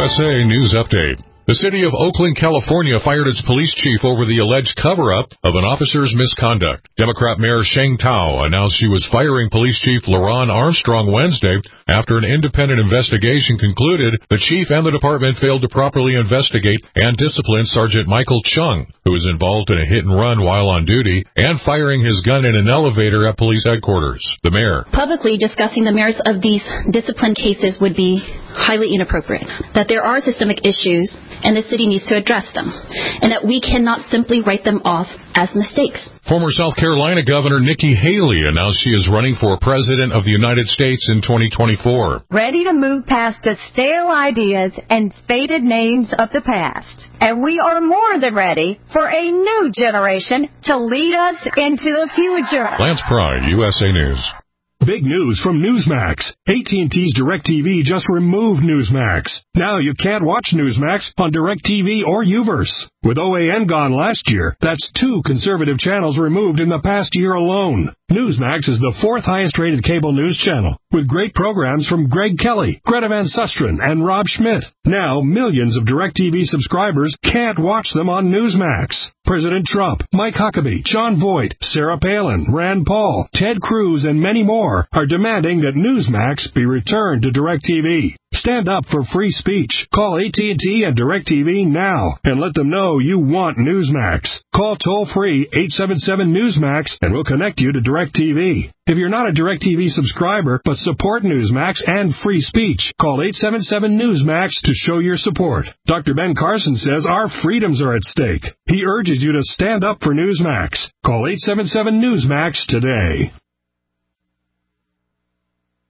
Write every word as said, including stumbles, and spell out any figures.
S A News Update. The city of Oakland, California fired its police chief over the alleged cover-up of an officer's misconduct. Democrat Mayor Sheng Tao announced she was firing police chief LaRon Armstrong Wednesday after an independent investigation concluded the chief and the department failed to properly investigate and discipline Sergeant Michael Chung, who was involved in a hit-and-run while on duty and firing his gun in an elevator at police headquarters. The mayor. Publicly discussing the merits of these discipline cases would be highly inappropriate, that there are systemic issues and the city needs to address them, and that we cannot simply write them off as mistakes. Former South Carolina Governor Nikki Haley announced she is running for President of the United States in twenty twenty-four. Ready to move past the stale ideas and faded names of the past. And we are more than ready for a new generation to lead us into the future. Lance Pry, U S A News. Big news from Newsmax. A T and T's DirecTV just removed Newsmax. Now you can't watch Newsmax on DirecTV or Uverse. With O A N gone last year, that's two conservative channels removed in the past year alone. Newsmax is the fourth highest-rated cable news channel, with great programs from Greg Kelly, Greta Van Susteren, and Rob Schmidt. Now, millions of DirecTV subscribers can't watch them on Newsmax. President Trump, Mike Huckabee, John Voight, Sarah Palin, Rand Paul, Ted Cruz, and many more are demanding that Newsmax be returned to DirecTV. Stand up for free speech. Call A T and T and DirecTV now and let them know you want Newsmax. Call toll-free eight seven seven Newsmax and we'll connect you to DirecTV. If you're not a DirecTV subscriber but support Newsmax and free speech, call eight seven seven Newsmax to show your support. Doctor Ben Carson says our freedoms are at stake. He urges you to stand up for Newsmax. Call eight seven seven Newsmax today.